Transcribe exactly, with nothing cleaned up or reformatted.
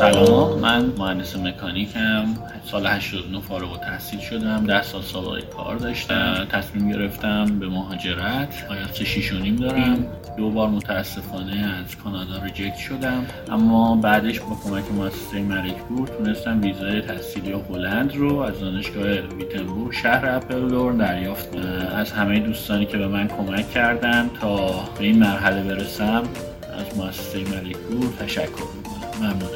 سلام، من مهندس مکانیکم. سال هشتاد و نه فارغ التحصیل شدم. ده سال سابقه کار داشتم. تصمیم گرفتم به مهاجرت. آیلتس شش و نیم دارم. دو بار متاسفانه از کانادا ریجکت شدم، اما بعدش با کمک مؤسسه ملک پور تونستم ویزای تحصیلی هلند رو از دانشگاه ویتنبورگ شهر اپلدورن دریافت کنم. از همه دوستانی که به من کمک کردن تا به این مرحله برسم از مؤسسه ملک پور تشکر میکنم. ممنونم.